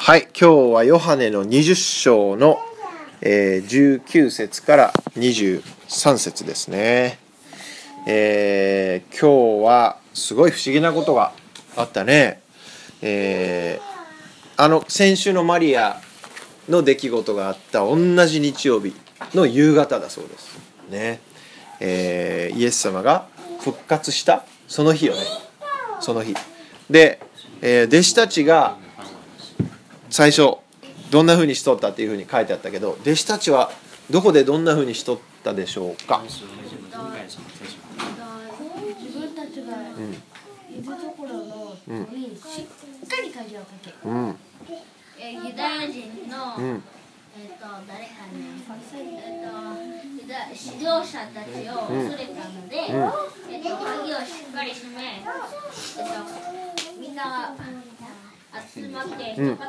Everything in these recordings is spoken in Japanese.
はい、今日はヨハネの20章の、19節から23節ですね。今日はすごい不思議なことがあったね。先週のマリアの出来事があった同じ日曜日の夕方だそうですね。イエス様が復活したその日よね。その日で、弟子たちが最初どんな風にしとったっていう風に書いてあったけど、弟子たちはどこでどんな風にしとったでしょうか。 自分たちがいるところのにしっかり鍵をかけ、ユダヤ人の、誰かね、指導者たちを恐れたので、鍵をしっかり閉め、みんな集まって一塊になって、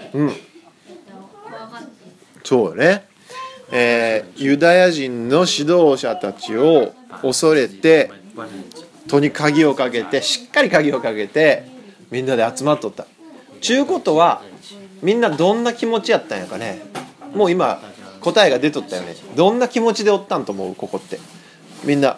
怖がって。 そうね、ユダヤ人の指導者たちを恐れて戸に鍵をかけて、しっかり鍵をかけてみんなで集まっとった。ちゅうことはみんなどんな気持ちやったんやかね。もう今答えが出とったよね。どんな気持ちでおったんと思う？ここってみんな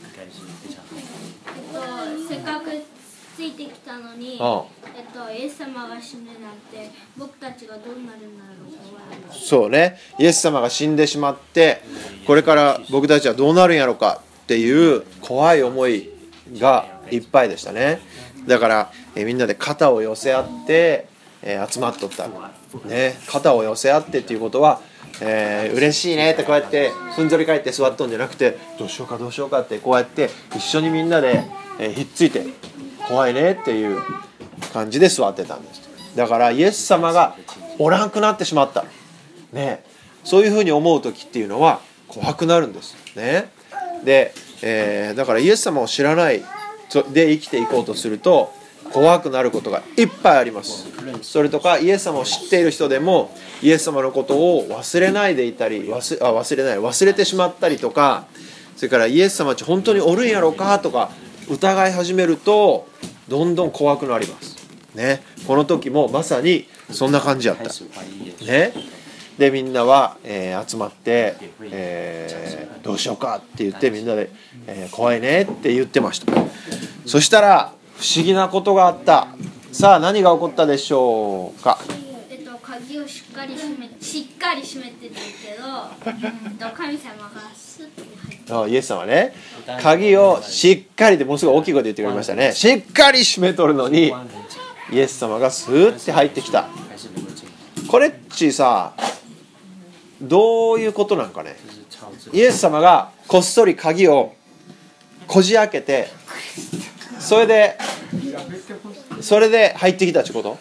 せっかくついてきたのに、イエス様が死ぬなんて僕たちがどうなるんだろうか。 そうね、イエス様が死んでしまってこれから僕たちはどうなるんやろかっていう怖い思いがいっぱいでしたね。だから、みんなで肩を寄せ合って、集まっとった、ね、肩を寄せ合ってっていうことは、嬉しいねってこうやってふんぞり返って座っとんじゃなくて、どうしようかどうしようかってこうやって一緒にみんなで、ひっついて怖いねっていう感じで座ってたんです。だからイエス様がおらんくなってしまった、ね、そういうふうに思う時っていうのは怖くなるんですね。で、だからイエス様を知らないで生きていこうとすると怖くなることがいっぱいあります。それとかイエス様を知っている人でもイエス様のことを忘れないでいたり忘れてしまったりとか、それからイエス様って本当におるんやろかとか疑い始めるとどんどん怖くなりますね。この時もまさにそんな感じやったね。でみんなは、集まって、どうしようかって言ってみんなで、怖いねって言ってました。そしたら不思議なことがあった。さあ何が起こったでしょうか。 鍵をしっかり閉めてるけど、神様がスッて入って。 イエス様ね、鍵をしっかりでものすごい大きい声で言ってくれましたね。しっかり閉めとるのにイエス様がスーッて入ってきた。これっちさ、どういうことなんかね。イエス様がこっそり鍵をこじ開けてそれで入ってきたってこと？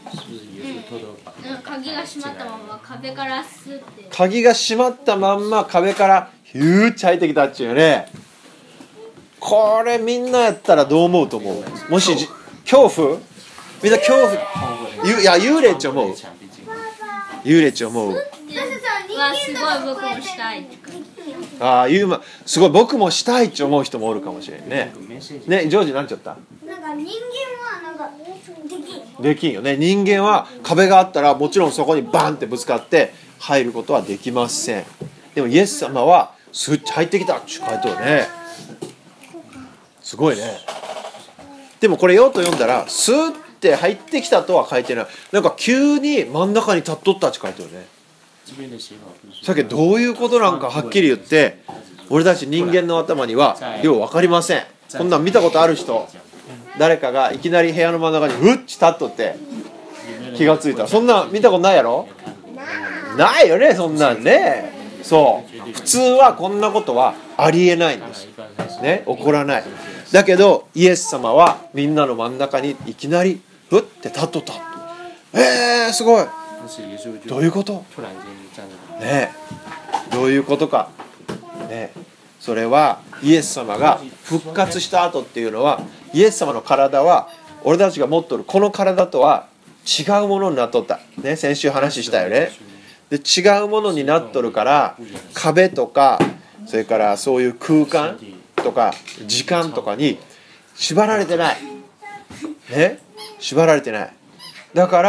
鍵が閉まったまま壁からスッて。 鍵が閉まったまんま壁からヒューッて入ってきたっていうね。これみんなやったらどう思うと思う？もし恐怖？みんな恐怖？いや幽霊っち思う？幽霊っち思う？ すごい僕もしたい。 すごい僕もしたいって思う人もおるかもしれんね。ね、ジョージなんちゃった？ なんか人間はなんかできんよね。人間は壁があったらもちろんそこにバンってぶつかって入ることはできません。でもイエス様はスッと入ってきたって書いてあるね。すごいね。でもこれよと読んだらスッて入ってきたとは書いてない。なんか急に真ん中に立っとったって書いてあるね。さっきどういうことなんかはっきり言って俺たち人間の頭にはよう分かりません。こんなん見たことある人、誰かがいきなり部屋の真ん中にうっち立っとって気がついた。そんなん見たことないやろ？ないよね、そんなんね。そう普通はこんなことはありえないんですね。起こらない。だけどイエス様はみんなの真ん中にいきなりふって立っとった。すごい。どういうことね、どういうことかね。それはイエス様が復活した後っていうのはイエス様の体は俺たちが持っとるこの体とは違うものになっとった、ね、先週話したよね。で違うものになっとるから壁とかそれからそういう空間とか時間とかに縛られてない、ね、縛られてない。だから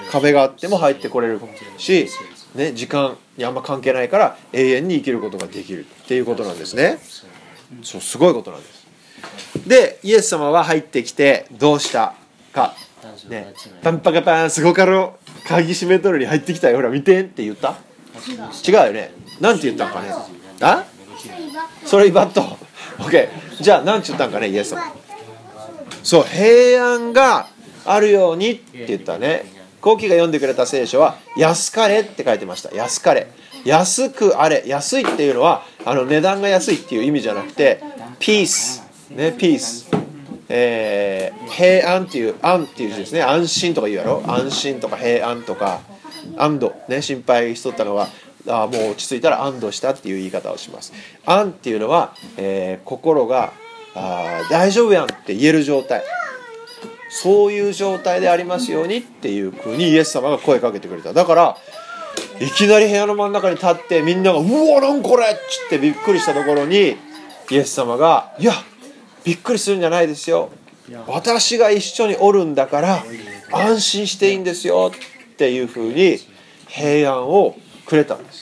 壁があっても入ってこれるし、ね、時間にあんま関係ないから永遠に生きることができるっていうことなんですね。そう、すごいことなんです。でイエス様は入ってきてどうしたか、ね、パンパカパンすごかろ鍵閉めとるに入ってきたよ、ほら見てって言った？違うよね。なんて言ったんかね。あ？それバット。OK。じゃあなんて言ったんかね、イエス様。そう、平安があるようにって言ったね。コウキが読んでくれた聖書は安かれって書いてました。安かれ、安くあれ。安いっていうのは値段が安いっていう意味じゃなくて、ピースね、ピース、平安っていう安っていう字ですね。安心とか言うやろ。安心とか平安とか安堵ね、心配しとったのはもう落ち着いたら安堵したっていう言い方をします。安っていうのは、心が大丈夫やんって言える状態、そういう状態でありますようにっていう風にイエス様が声かけてくれた。だからいきなり部屋の真ん中に立ってみんながうわなんこれっつってびっくりしたところにイエス様がいやびっくりするんじゃないですよ、私が一緒におるんだから安心していいんですよっていう風に平安をくれたんです。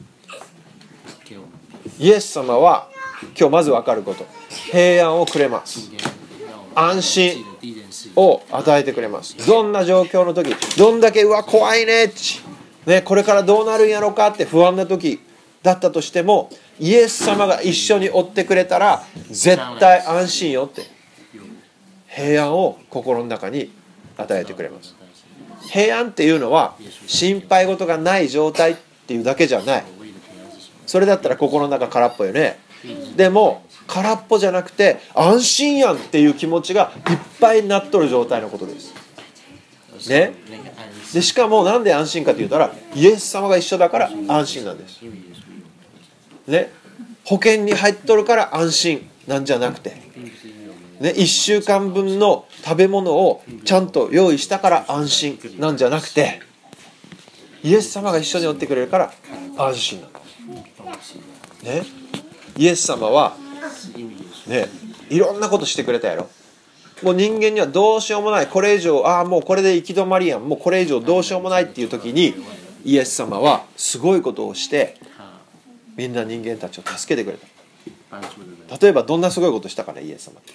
イエス様は今日まず分かること、平安をくれます。安心を与えてくれます。どんな状況の時、どんだけうわ怖いねね、これからどうなるんやろかって不安な時だったとしても、イエス様が一緒に追ってくれたら絶対安心よって平安を心の中に与えてくれます。平安っていうのは心配事がない状態っていうだけじゃない。それだったら心の中空っぽよね。でも空っぽじゃなくて安心やんっていう気持ちがいっぱいになっとる状態のことですね。でしかもなんで安心かと言ったらイエス様が一緒だから安心なんですね。保険に入っとるから安心なんじゃなくてね、1週間分の食べ物をちゃんと用意したから安心なんじゃなくて、イエス様が一緒におってくれるから安心なんですね。イエス様はね、いろんなことしてくれたやろ。もう人間にはどうしようもない、これ以上もうこれで行き止まりやん、もうこれ以上どうしようもないっていう時にイエス様はすごいことをしてみんな人間たちを助けてくれた。例えばどんなすごいことしたかね、イエス様って。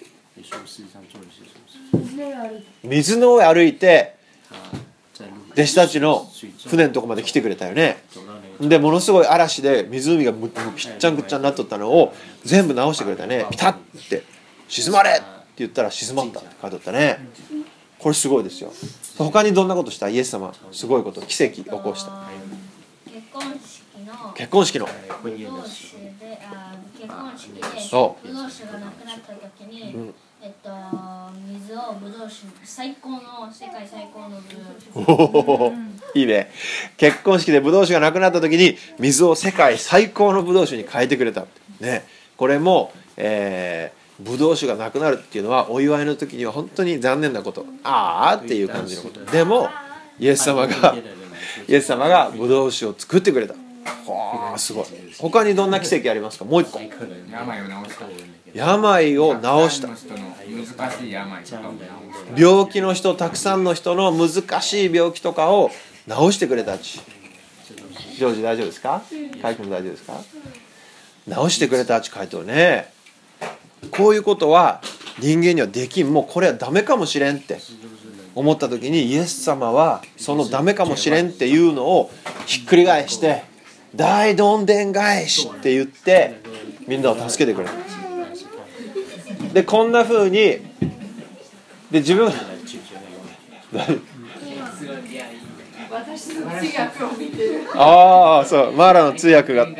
水の上歩いて弟子たちの船のとこまで来てくれたよね。でものすごい嵐で湖がぴっちゃんくっちゃになっとったのを全部直してくれたね。ピタッって沈まれって言ったら沈まったって書いてあったね。これすごいですよ。他にどんなことした？イエス様すごいこと、奇跡起こした。結婚式のそうブドウ酒がなくなった時に、水をブドウ酒、最高の世界最高のブドウ酒いいね。結婚式でブドウ酒がなくなった時に水を世界最高のブドウ酒に変えてくれた、ね、これも、ブドウ酒がなくなるっていうのはお祝いの時には本当に残念なこと、っていう感じのこと。でもイエス様がブドウ酒を作ってくれた。すごい。他にどんな奇跡ありますか？もう一個。病を治した。病気の人、たくさんの人の難しい病気とかを治してくれたち。ジョージ大丈夫ですか？カイ君大丈夫ですか？治してくれたち書いてるね。こういうことは人間にはできん、もうこれはダメかもしれんって思った時にイエス様はそのダメかもしれんっていうのをひっくり返して大どんでん返しって言ってみんなを助けてくれる。でこんな風にで自分私の通訳を見てる。そうマーラの通訳が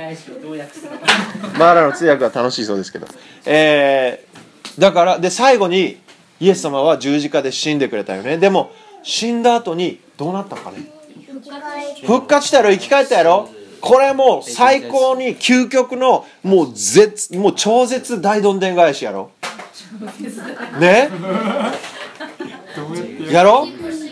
楽しいそうですけど、だからで最後にイエス様は十字架で死んでくれたよね。でも死んだ後にどうなったのかね。復活したやろ、生き返ったやろ。これもう最高に究極のもう超絶大どんでん返しやろねやろ。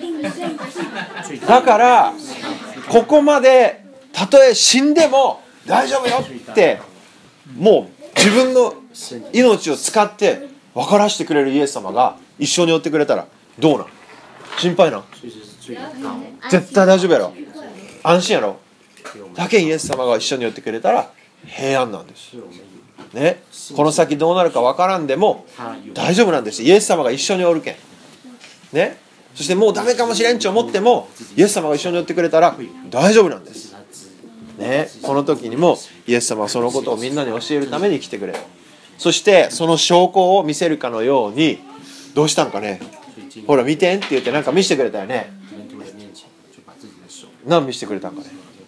だからここまでたとえ死んでも大丈夫よってもう自分の命を使って分からせてくれるイエス様が一緒におってくれたらどうなん？ 心配な。絶対大丈夫やろ。安心やろ。だけイエス様が一緒に寄ってくれたら平安なんです。ね、この先どうなるかわからんでも大丈夫なんです。イエス様が一緒におるけん。ね、そしてもうダメかもしれんと思ってもイエス様が一緒に寄ってくれたら大丈夫なんです。ね、この時にもイエス様はそのことをみんなに教えるために来てくれる。そしてその証拠を見せるかのようにどうしたんかね。ほら見てんって言ってなんか見せてくれたよね。何見せてくれたんかね。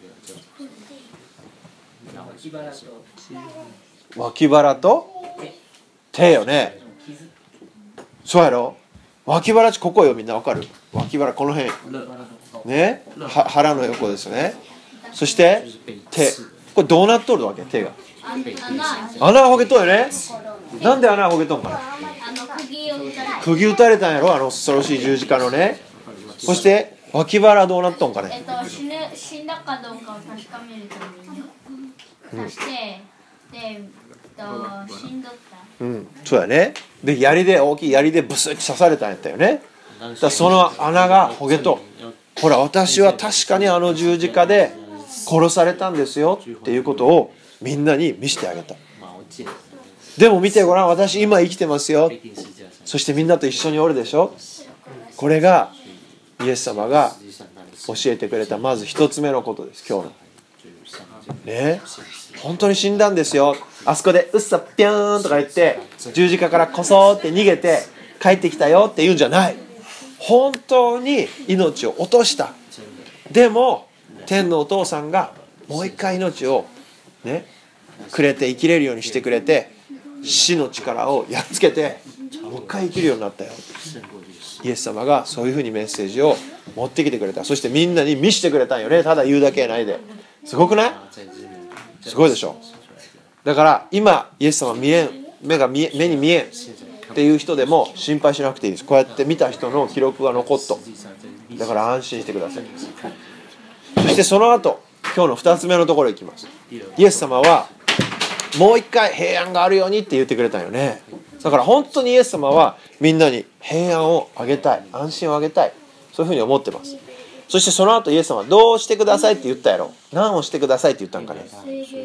脇腹と手よね。そうやろ。脇腹ここよ、みんなわかる？脇腹この辺ね、腹の横ですよね。そして手、これどうなっとるわけ？手が穴ほげとるよね。なんで穴ほげとんかな。釘打たれたんやろ、あの恐ろしい十字架のね。そして脇腹どうなっとんかね。 死んだかどうかを確かめるために刺して、で死んどった。 そうやね。で大きい槍でブスッと刺されたんやったよね。だからその穴がほげと、ほら私は確かにあの十字架で殺されたんですよっていうことをみんなに見せてあげた。でも見てごらん、私今生きてますよ。そしてみんなと一緒におるでしょ。これがイエス様が教えてくれたまず一つ目のことです。今日のね、本当に死んだんですよ。あそこでうっさぴゃーんとか言って十字架からこそって逃げて帰ってきたよって言うんじゃない。本当に命を落とした。でも天のお父さんがもう一回命をねくれて生きれるようにしてくれて、死の力をやっつけてもう一回生きるようになったよ。イエス様がそういうふうにメッセージを持ってきてくれた。そしてみんなに見せてくれたんよね。ただ言うだけないで。すごくない？すごいでしょ。だから今イエス様目に見えんっていう人でも心配しなくていいです。こうやって見た人の記録が残っと。だから安心してください。そしてその後今日の2つ目のところに行きます。イエス様はもう一回平安があるようにって言ってくれたんよね。だから本当にイエス様はみんなに平安をあげたい、安心をあげたい、そういうふうに思ってます。そしてその後イエス様はどうしてくださいって言ったやろ。何をしてくださいって言ったんかね。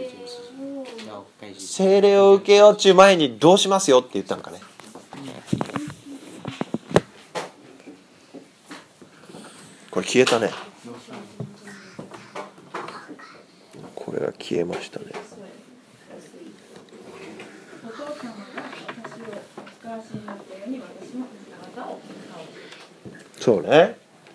聖霊を受けようっていう前にどうしますよって言ったんかね。これ消えたね。これが消えましたね。そうね。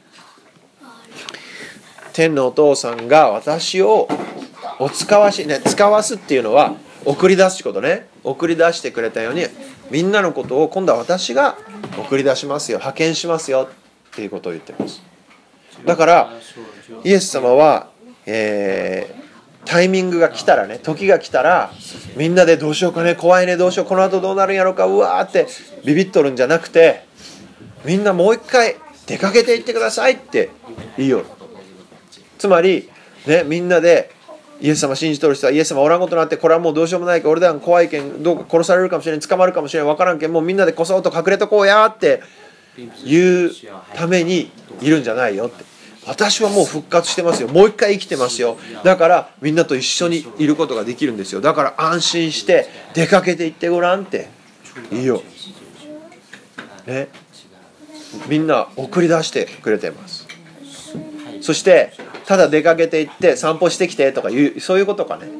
天のお父さんが私をお使わしね、使わすっていうのは送り出すってことね。送り出してくれたようにみんなのことを今度は私が送り出しますよ、派遣しますよっていうことを言ってます。だからイエス様は、タイミングが来たらね、時が来たらみんなでどうしようかね、怖いね、どうしよう、この後どうなるんやろうか、うわーってビビっとるんじゃなくて、みんなもう一回出かけていってくださいって言いよる。つまり、ね、みんなでイエス様信じとる人はイエス様おらんことになって、これはもうどうしようもないけど俺だが怖いけん、どうか殺されるかもしれん、捕まるかもしれん、分からんけん、もうみんなでこそっと隠れとこうやって言うためにいるんじゃないよって。私はもう復活してますよ、もう一回生きてますよ、だからみんなと一緒にいることができるんですよ、だから安心して出かけていってごらんっていいよ、ね、みんな送り出してくれています。そしてただ出かけていって散歩してきてとかいう、そういうことかね。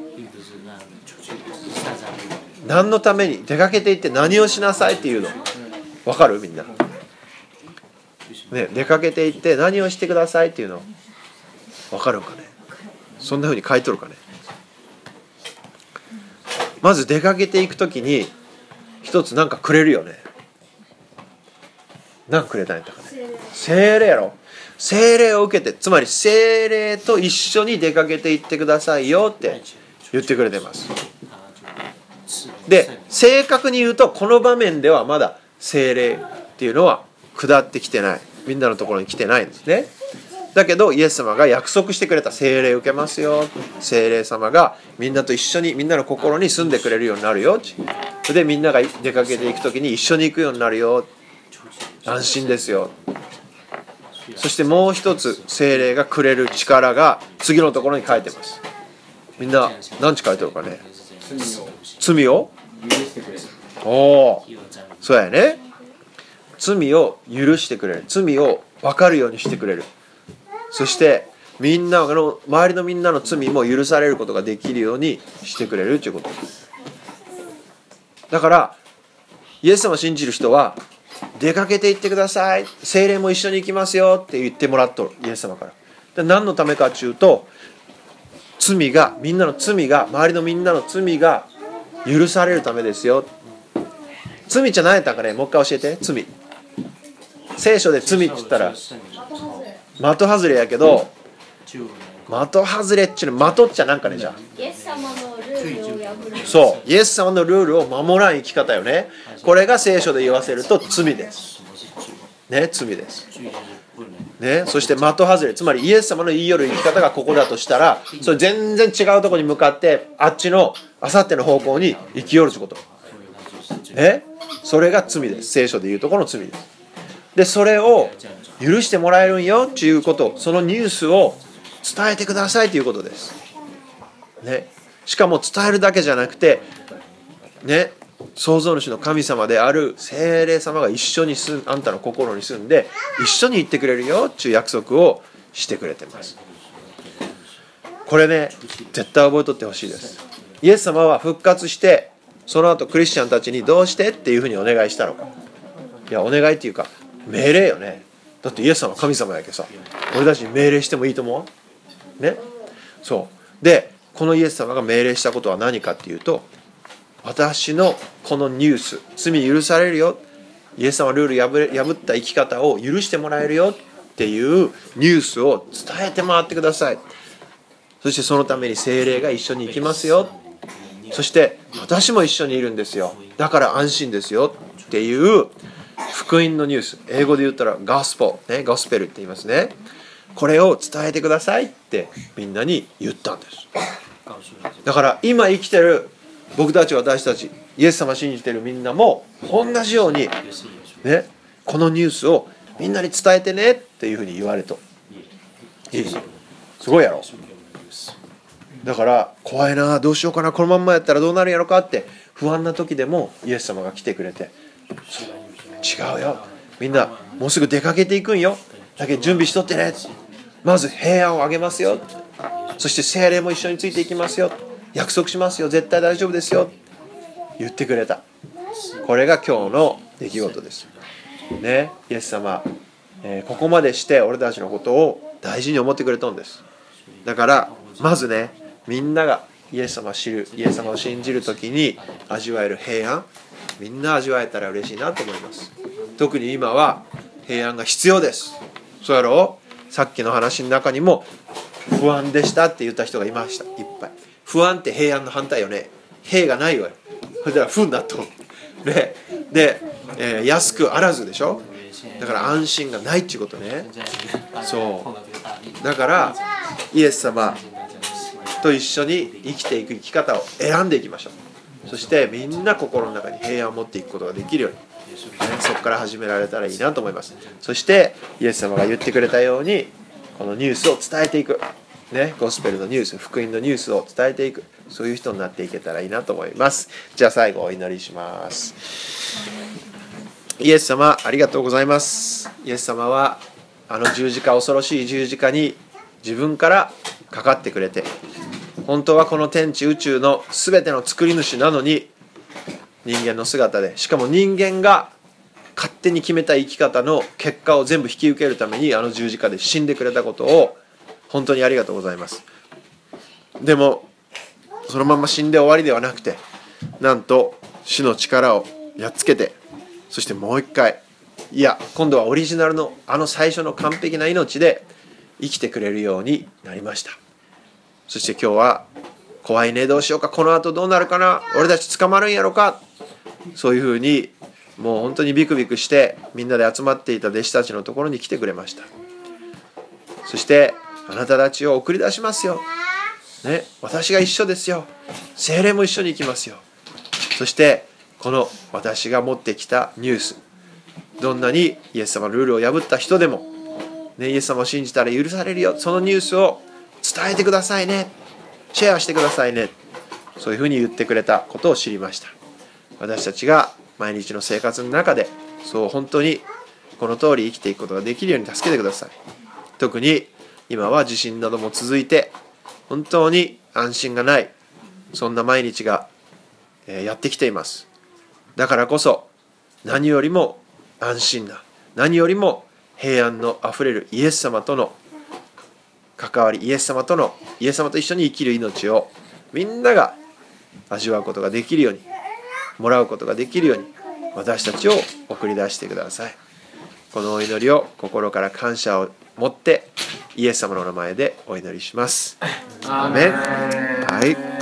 何のために出かけていって何をしなさいっていうの分かる？みんな、ね、出かけていって何をしてくださいっていうの分かるんかね。そんな風に書いとるかね。まず出かけていくときに一つ何かくれるよね。何くれたんやったかね。聖霊やろ。聖霊を受けて、つまり聖霊と一緒に出かけていってくださいよって言ってくれてます。で、正確に言うとこの場面ではまだ聖霊っていうのは下ってきてない、みんなのところに来てないんですね。だけどイエス様が約束してくれた、聖霊を受けますよ、聖霊様がみんなと一緒にみんなの心に住んでくれるようになるよ。でみんなが出かけていくときに一緒に行くようになるよ、安心ですよ。 そしてもう一つ聖霊がくれる力が次のところに書いてます。みんな何て書いてるかね。罪をおお、そうやね。罪を許してくれる。罪を分かるようにしてくれる。そしてみんな周りのみんなの罪も許されることができるようにしてくれるということです。だからイエス様を信じる人は出かけて行ってください、聖霊も一緒に行きますよって言ってもらっとる、イエス様から。で何のためかというと、罪がみんなの罪が周りのみんなの罪が許されるためですよ。罪じゃないだからね、もう一回教えて。罪、聖書で罪って言ったら的外れやけど、的外れっていうの的っちゃなんかね、じゃあイエス様のルールを破る。 そう、イエス様のルールを守らん生き方よね。これが聖書で言わせると罪ですね、罪ですね。そして的外れ、つまりイエス様の言いよる生き方がここだとしたら、それ全然違うところに向かってあっちのあさっての方向に生きよるということね。それが罪です。聖書で言うところの罪です。でそれを許してもらえるんよということ、そのニュースを伝えてくださいということですね。しかも伝えるだけじゃなくてね、創造主の神様である聖霊様が一緒にあんたの心に住んで一緒に行ってくれるよという約束をしてくれてます。これね、絶対覚えとってほしいです。イエス様は復活してその後クリスチャンたちにどうしてっていうふうにお願いしたのか。いやお願いっていうか命令よね。だってイエス様は神様やけどさ、俺たちに命令してもいいと思うね。そうで、このイエス様が命令したことは何かっていうと、私のこのニュース、罪許されるよ、イエス様ルール破った生き方を許してもらえるよっていうニュースを伝えて回ってください。そしてそのために聖霊が一緒に行きますよ、そして私も一緒にいるんですよ、だから安心ですよっていう福音のニュース、英語で言ったらゴスペルって言いますね。これを伝えてくださいってみんなに言ったんです。だから今生きてる僕たち、私たち、イエス様信じてるみんなも同じようにね、このニュースをみんなに伝えてねっていうふうに言われといい。すごいやろ。だから怖いな、どうしようかな、このまんまやったらどうなるやろかって不安な時でもイエス様が来てくれて、違うよ、みんなもうすぐ出かけていくんよ、だけど準備しとってね、まず平安をあげますよ、そして聖霊も一緒についていきますよ、約束しますよ、絶対大丈夫ですよ言ってくれた。これが今日の出来事ですね。イエス様、ここまでして俺たちのことを大事に思ってくれたんです。だからまずね、みんながイエス様を知る、イエス様を信じるときに味わえる平安、みんな味わえたら嬉しいなと思います。特に今は平安が必要です。そうやろう。さっきの話の中にも不安でしたって言った人がいました。いっぱい。不安って平安の反対よね。平がないわよ。それでは不になっとで、安くあらずでしょ。だから安心がないっていうことね。そうだからイエス様と一緒に生きていく生き方を選んでいきましょう。そしてみんな心の中に平安を持っていくことができるように、そこから始められたらいいなと思います。そしてイエス様が言ってくれたようにこのニュースを伝えていく、ゴスペルのニュース、福音のニュースを伝えていく、そういう人になっていけたらいいなと思います。じゃあ最後お祈りします。イエス様ありがとうございます。イエス様はあの十字架、恐ろしい十字架に自分からかかってくれて、本当はこの天地宇宙の全ての作り主なのに人間の姿で、しかも人間が勝手に決めた生き方の結果を全部引き受けるためにあの十字架で死んでくれたことを本当にありがとうございます。でもそのまま死んで終わりではなくて、なんと死の力をやっつけて、そしてもう一回、いや今度はオリジナルのあの最初の完璧な命で生きてくれるようになりました。そして今日は怖いね、どうしようか、この後どうなるかな、俺たち捕まるんやろか、そういうふうにもう本当にビクビクしてみんなで集まっていた弟子たちのところに来てくれました。そしてあなたたちを送り出しますよ、私が一緒ですよ、聖霊も一緒に行きますよ。そしてこの私が持ってきたニュース、どんなにイエス様のルールを破った人でもね、イエス様を信じたら許されるよ、そのニュースを伝えてくださいね、シェアしてくださいね、そういうふうに言ってくれたことを知りました。私たちが毎日の生活の中でそう本当にこの通り生きていくことができるように助けてください。特に今は地震なども続いて本当に安心がない、そんな毎日がやってきています。だからこそ何よりも安心な、何よりも平安のあふれるイエス様との関わり、イエス様と一緒に生きる命をみんなが味わうことができるように、もらうことができるように私たちを送り出してください。このお祈りを心から感謝を持ってイエス様の名前でお祈りします。アーメン。はい。